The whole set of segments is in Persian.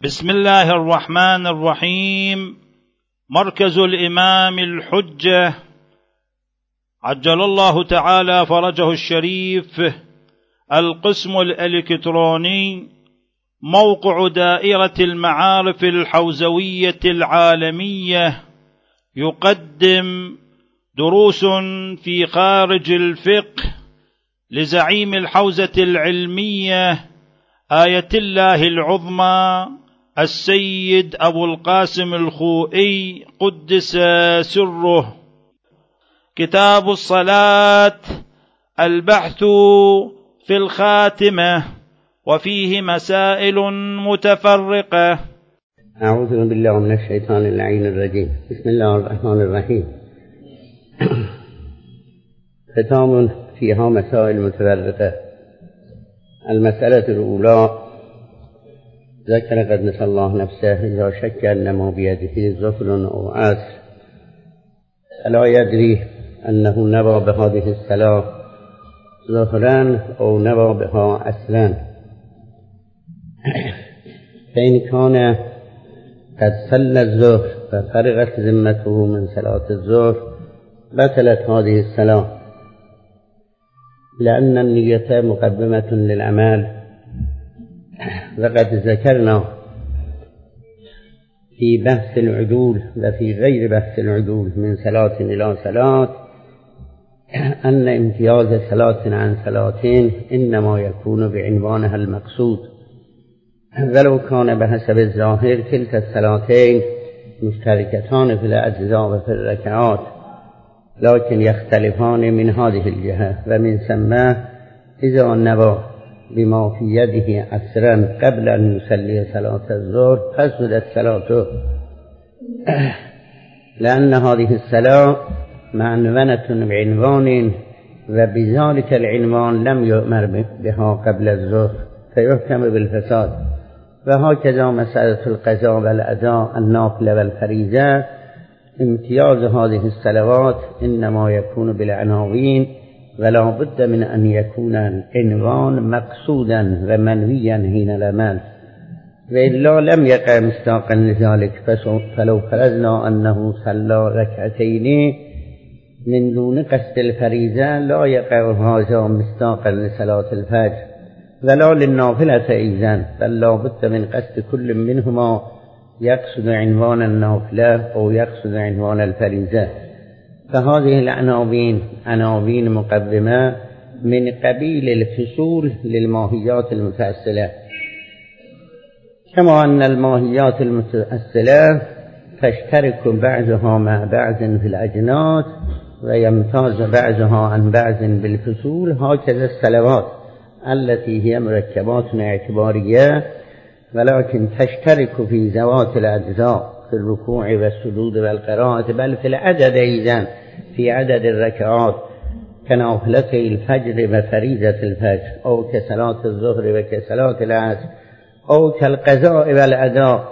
بسم الله الرحمن الرحيم. مركز الإمام الحجة عجل الله تعالى فرجه الشريف، القسم الإلكتروني، موقع دائرة المعارف الحوزوية العالمية، يقدم دروس في خارج الفقه لزعيم الحوزة العلمية آية الله العظمى السيد أبو القاسم الخوئي قدس سره. كتاب الصلاة، البحث في الخاتمة، وفيه مسائل متفرقة. أعوذ بالله من الشيطان اللعين الرجيم. بسم الله الرحمن الرحيم. ختام فيها مسائل متفرقة. المسألة الأولى: ذكر قدس الله نفسه إذا شك أنما بيده زفل أو عسر فلا يدري أنه نوى بهذه الصلاة زفرا أو نوى بها عسرا، فإن كان قد صلى الظهر ففرغت ذمته من صلاة الظهر بطلت هذه الصلاة، لأن النية مقدمة للعمل. وقد ذكرنا في بحث العدول وفي غير بحث العدول من صلاة إلى صلاة أن امتياز صلاة عن صلاة إنما يكون بعنوانها المقصود، ولو كان بحسب الظاهر كلتا الصلاتين مشتركتان في الأجزاء وفي الركعات، لكن يختلفان من هذه الجهة. ومن ثم إذا نوى بما في يده عسرا قبل أن يصلي صلاة الظهر فسدت صلاته، لأن هذه الصلاة معنونة بعنوان، وبذلك العنوان لم يؤمر بها قبل الظهر فيحكم بالفساد. وهكذا مسألة القضاء والأداء النافلة والفريضة، امتياز هذه الصلوات إنما يكون بالعناوين، ولا بد من أن يكون العنوان مقصودا ومنويا حين العمل، وإلا لم يقع مصداقا لذلك. فلو فرضنا أنه صلى ركعتين من دون قصد الفريضة لا يقع هذا مصداقا لصلاة الفجر ولا للنافلة أيضا، بل لا بد من قصد كل منهما يقصد عنوان النافلة أو يقصد عنوان الفريضة. فهذه العناوين عناوين مقدمة من قبيل الفصول للماهيات المتأصلة، كما أن الماهيات المتأصلة تشترك بعضها مع بعض في الأجناس ويمتاز بعضها عن بعض بالفصول، هكذا الصلوات التي هي مركبات اعتبارية ولكن تشترك في ذوات الأجزاء في الركوع والسجود والقراءة، بل في العدد أيضا في عدد الركعات كنافلتي الفجر وفريضة الفجر، أو كصلاة الظهر وكصلاة العصر، أو كالقضاء والأداء.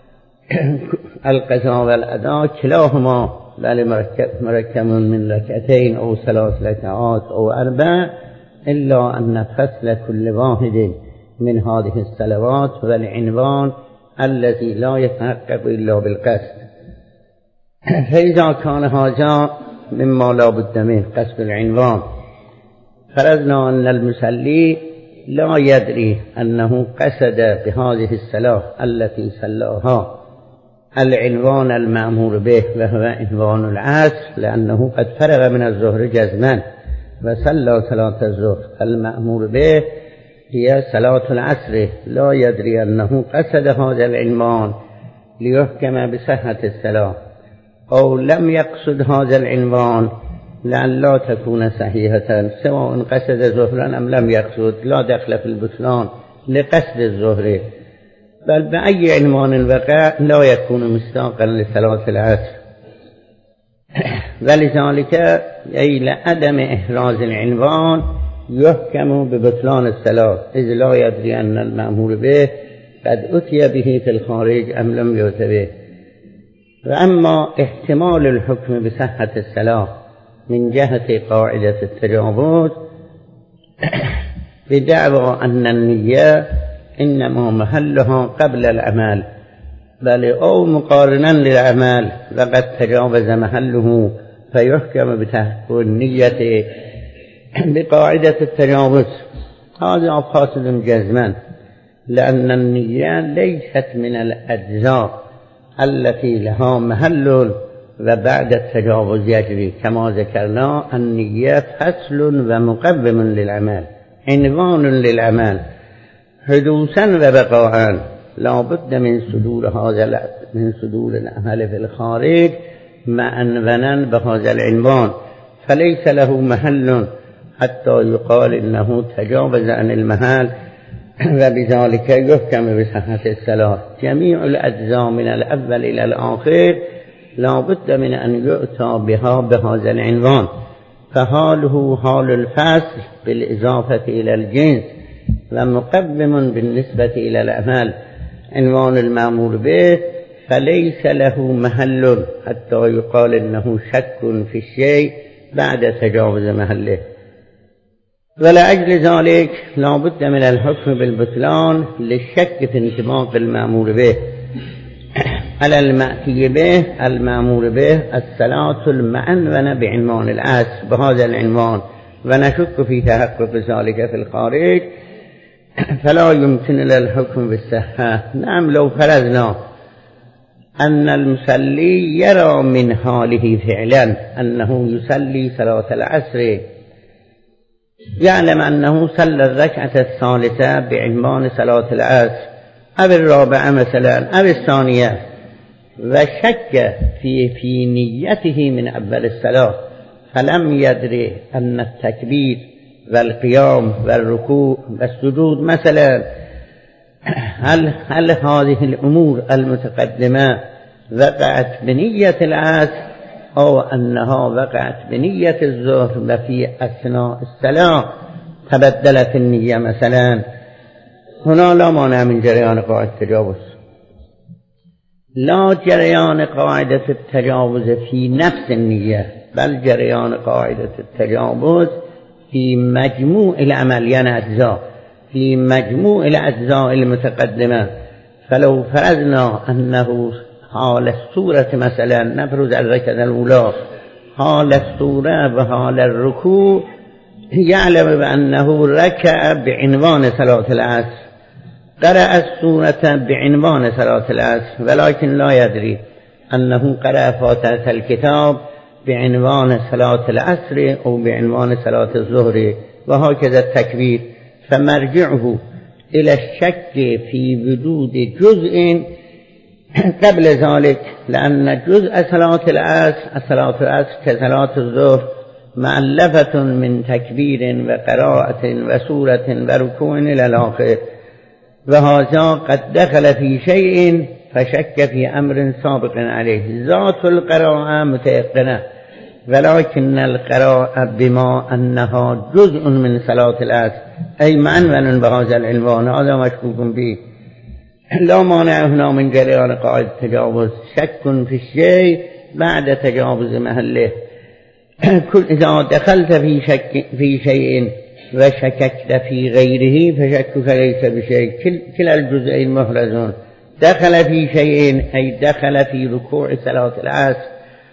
القضاء والأداء كلاهما بل مركب من ركعتين أو 3 ركعات أو 4، إلا أن فصل كل واحد من هذه الصلوات والعنوان الذي لا يتحقق إلا بالقصد. فإذا كان هذا مما لا بد منه قصد العنوان، فرضنا أن المصلي لا يدري أنه قصد بهذه الصلاة التي صلاها العنوان المأمور به وهو عنوان العصر، لأنه قد فرغ من الظهر جزما وصلى صلاة الظهر، فالمأمور به هي صلاة العصر. لا يدري أنه قصد هذا العنوان ليحكم بصحة الصلاة، أو لم يقصد هذا العنوان لأن لا تكون صحيحة، سواء قصد ظهرا أم لم يقصد لا دخل في البطلان لقصد الظهر، بل بأي عنوان وقع لا يكون مصداقا لصلاة العصر. ولذلك أي لعدم إحراز العنوان يحكم ببطلان الصلاة، إذ لا يدري أن المأمور به قد أتي به في الخارج أم لم يؤت به. وأما احتمال الحكم بصحة الصلاة من جهة قاعدة التجاوز بدعوى أن النية إنما محلها قبل العمل بل أو مقارنا للعمل وقد تجاوز محله فيحكم بتحقق النية بقاعدة التجاوز. هذا فاسد جزما، لأن النية ليست من الأجزاء التي لها محل وبعد التجاوز يجري. كما ذكرنا النية فصل ومقوم للعمل، عنوان للعمل حدوثا وبقاء. لا بد من صدور العمل في الخارج معنونا بهذا العنوان، فليس له محل حتى يقال إنه تجاوز عن المحل وبذلك يحكم بصحة الصلاة. جميع الأجزاء من الأول إلى الآخر لا بد من أن يؤتى بها بهذا العنوان، فحاله حال الفصل بالإضافة إلى الجنس ومقوم بالنسبة إلى العمل عنوان المأمور به، فليس له محل حتى يقال إنه شك في الشيء بعد تجاوز محله. ولأجل ذلك لا بد من الحكم بالبطلان للشك في انطباق المأمور به على المأتي به. المأمور به الصلاة المعنونة بعنوان الأصل بهذا العنوان، ونشك في تحقق ذلك في الخارج فلا يمكن للحكم بالصحة. نعم، لو فرضنا أن المصلي يرى من حاله فعلا أنه يصلي صلاة العصر، يعلم أنه صلى الركعة الثالثة بعنوان صلاة العصر أو الرابعة مثلا أو الثانية، وشك في نيته من أول الصلاة، فلم يدري أن التكبير والقيام والركوع والسجود مثلا هل هذه الأمور المتقدمة وقعت بنية العصر أو أنها وقعت بنية الظهر وفي أثناء الصلاة تبدلت النية مثلا. هنا لا مانع من جريان قاعدة التجاوز، لا جريان قاعدة التجاوز في نفس النية، بل جريان قاعدة التجاوز في مجموع العمل، يعني أجزاء، في مجموع الأجزاء المتقدمة. فلو فرضنا أنه حال السورة مثلا، نفرض الركعة الأولى حال السورة وحال الركوع يعلم بأنه ركع بعنوان صلاة العصر، قرأ السورة بعنوان صلاة العصر، ولكن لا يدري أنه قرأ فاتحة الكتاب بعنوان صلاة العصر أو بعنوان صلاة الظهر، وهكذا التكبير. فمرجعه إلى الشك في وجود جزء قبل ذلك، لأن جزء صلاة العصر كصلاة الظهر مؤلفة من تكبير وقراءة وسورة وركوع إلى الآخر، وهذا قد دخل في شيء فشك في أمر سابق عليه. ذات القراءة متيقنة، ولكن القراءة بما أنها جزء من صلاة العصر أي معنون بهذا العنوان هذا مشكوك به. لا مانع هنا من جريان قاعدة التجاوز، شك في الشيء بعد تجاوز محله. إذا دخلت في شيء وشككت في غيره فشكك ليس بشيء، كلا الجزئين محرزون. دخل في شيء أي دخل في ركوع صلاة العصر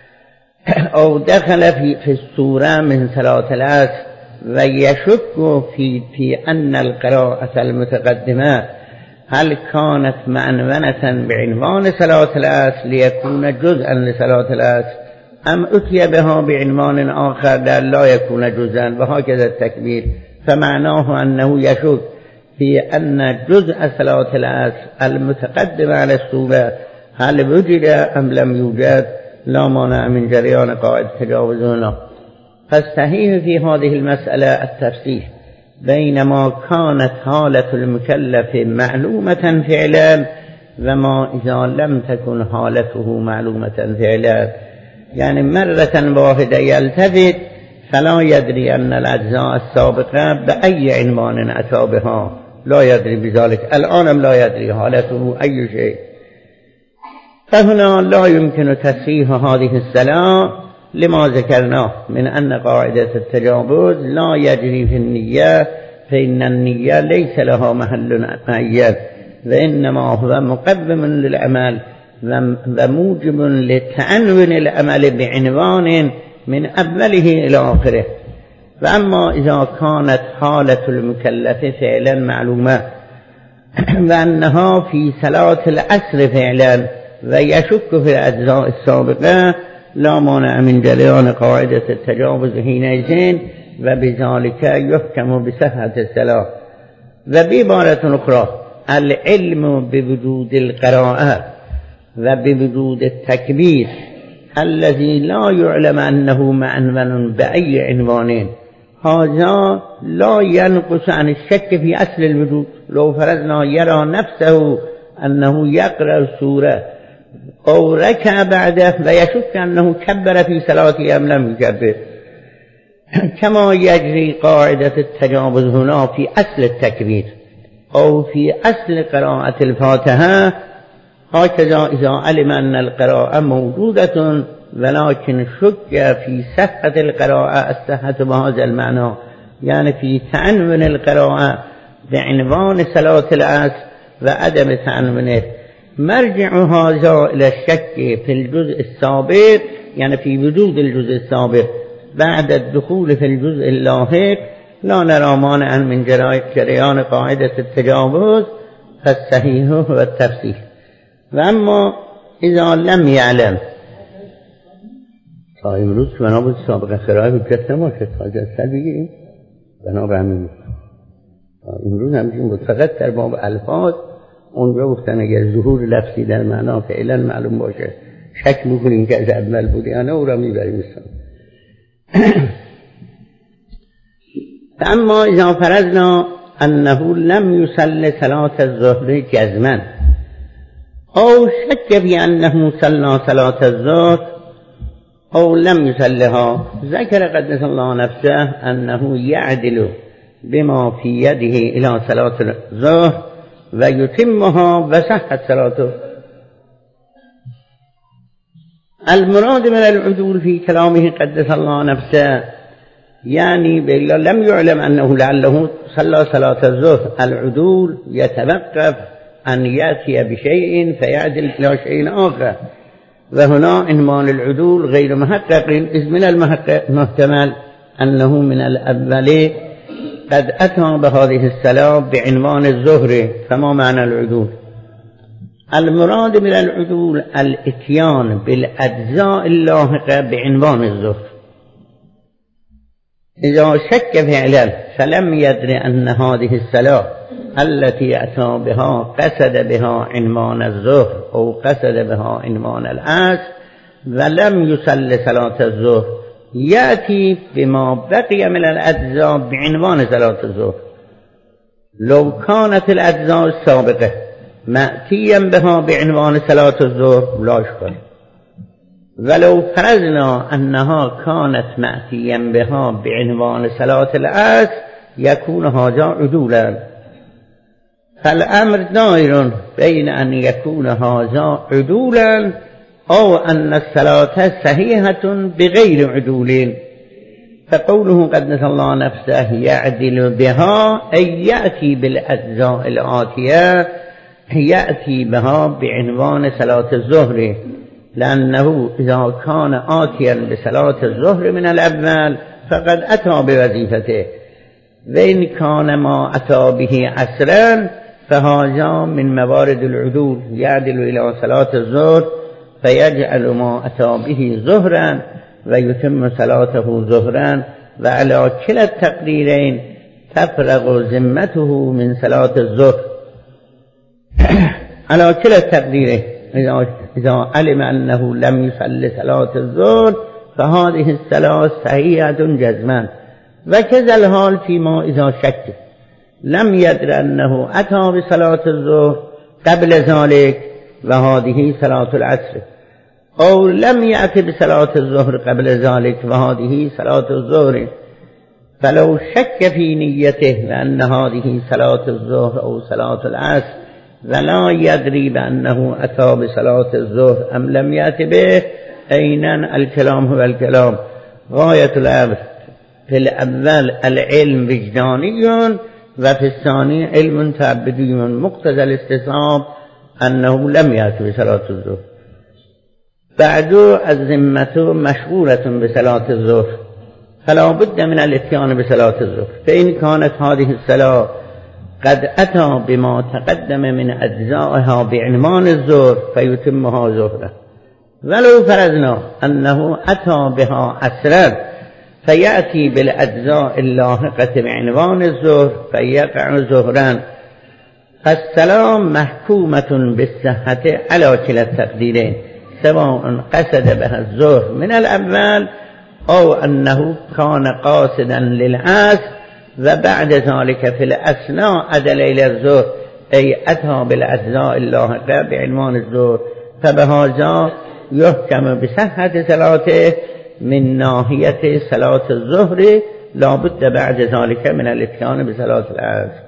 أو دخل في السورة من صلاة العصر ويشك في أن القراءة المتقدمة هل كانت معنونة بعنوان صلاة العصر ليكون جزءا لصلاة العصر أم أتي بها بعنوان آخر لا يكون جزءا، وهكذا التكبير. فمعناه أنه يشك في أن جزء صلاة العصر المتقدم على السورة هل وجد أم لم يوجد. لا مانع من جريان قاعدة تجاوزنا. فالصحيح في هذه المسألة التفسير بين ما كانت حالة المكلف معلومة فعلا وما إذا لم تكن حالته معلومة فعلا. يعني مرة واحدة يلتفت فلا يدري أن الأجزاء السابقة بأي عنوان أتى بها، لا يدري بذلك، الآن لا يدري حالته أي شيء. فهنا لا يمكن تصحيح هذه الصلاة لما ذكرناه من أن قاعدة التجاوز لا يجري في النية فإن النية ليس لها محل معين وإنما هو مقدم للعمل وموجب لتعنون العمل بعنوان من أوله إلى آخره. وأما إذا كانت حالة المكلف فعلا معلومة وأنها في صلاة العصر فعلا ويشك في الأجزاء السابقة لا مانع من جريان قاعدة التجاوز حينئذ وبذلك يحكم بصحة الصلاة. وبعبارة أخرى العلم بوجود القراءة وبوجود التكبير الذي لا يعلم أنه معنون بأي عنوان هذا لا ينقص عن الشك في أصل الوجود. لو فرضنا يرى نفسه أنه يقرأ السورة أو ركع بعده ويشك أنه كبر في صلاته أم لم يكبر، كما يجري قاعدة التجاوز هنا في أصل التكبير أو في أصل قراءة الفاتحة، هكذا إذا علم أن القراءة موجودة ولكن شك في صحة القراءة الصحة بهذا المعنى، يعني في تعنون القراءة بعنوان صلاة العصر وعدم تعنونه، مرجع هذا إلى الشك في الجزء السابق، يعني في وجود الجزء السابق بعد الدخول في الجزء اللاحق. لا نرى مانعا من جريان قاعدة التجاوز، فالصحيح هو التفسير. وأما إذا لم يعلم امروز بنابرای سابقه خرای حجت نماشد حاجت سر بگیریم بنابرای همین امروز همچنین فقط در باب الفاظ اونجا گفتن اگر ظهور لفظی در معنا فعلا معلوم باشه شک میکنیم که از اول بوده یا نه او را میبریم. اما اذا فرضنا انه لم يصلي صلاة الظهر جزما او شك في انه صلى صلاة الظهر او لم يصلها، ذكر قدس الله نفسه انه يعدل بما في يده الى صلاة الظهر ويتمها وصحت صلاته. المراد من العدول في كلامه قدس الله نفسه يعني بالله لم يعلم أنه لعله صلى صلاة الظهر. العدول يتوقف أن يأتي بشيء فيعدل إلى شيء آخر، وهنا عنوان العدول غير محقق، إذ من المحتمل أنه من الأول قد أتى بهذه الصلاة بعنوان الظهر، فما معنى العدول؟ المراد من العدول الاتيان بالأجزاء اللاحقة بعنوان الظهر. إذا شك فعلا فلم يدر أن هذه الصلاة التي أتى بها قصد بها عنوان الظهر أو قصد بها عنوان العصر ولم يصل صلاة الظهر، يأتي بما بقي من الأجزاء بعنوان صلاة الظهر. لو كانت الأجزاء السابقة مأتيا بها بعنوان صلاة الظهر لا إشكال، ولو فرضنا أنها كانت مأتيا بها بعنوان صلاة العصر يكون هذا عدولا. فالأمر دائر بين أن يكون هذا عدولا أو أن الصلاة صحيحة بغير عدول. فقوله قدس الله نفسه يعدل بها أي يأتي بالأجزاء الآتية، يأتي بها بعنوان صلاة الظهر، لأنه إذا كان آتيا بصلاة الظهر من الأول فقد أتى بوظيفته، وإن كان ما أتى به عصرا فهذا من موارد العدول، يعدل إلى صلاة الظهر فيجعل ما أتى به ظهرا ويتم صلاته ظهرا، وعلى كلا التقديرين تفرغ ذمته من صلاة الظهر. على كلا التقديرين إذا علم أنه لم يصلي صلاة الظهر فهذه الصلاة صحيحة جزما، وكذا الحال فيما إذا شك لم يدر أنه أتى بصلاة الظهر قبل ذلك وهذه صلاة العصر، أو لم يأتي بصلاة الظهر قبل ذلك وهذه صلاة الظهر، فلو شك في نيته بأن هذه صلاة الظهر أو صلاة العصر ولا يدري بأنه أتى بصلاة الظهر أم لم يأتي به، أين الكلام هو الكلام. غاية الأمر في الأول العلم وجداني وفي الثاني علم تعبدي من مقتضى الاستصحاب أنه لم يأتي بصلاة الظهر. بعد الذمة مشغولة بصلاة الظهر فلا بد من الاتيان بصلاة الظهر، فإن كانت هذه الصلاة قد أتى بما تقدم من أجزائها بعنوان الظهر فيتمها ظهرا، ولو فرضنا أنه أتى بها عصرا فيأتي بالأجزاء اللاحقة بعنوان الظهر فيقع ظهرا. فالصلاة محكومة بالصحة على كلا التقديرين، سواء قصد بها الظهر من الأول أو أنه كان قاصدا للعصر وبعد ذلك في الأثناء أدل إلى الظهر أي أتى بالأجزاء اللاحقة بعنوان الظهر، فبهذا يحكم بصحة صلاته من ناحية صلاة الظهر لا بد بعد ذلك من الاتيان بصلاة العصر.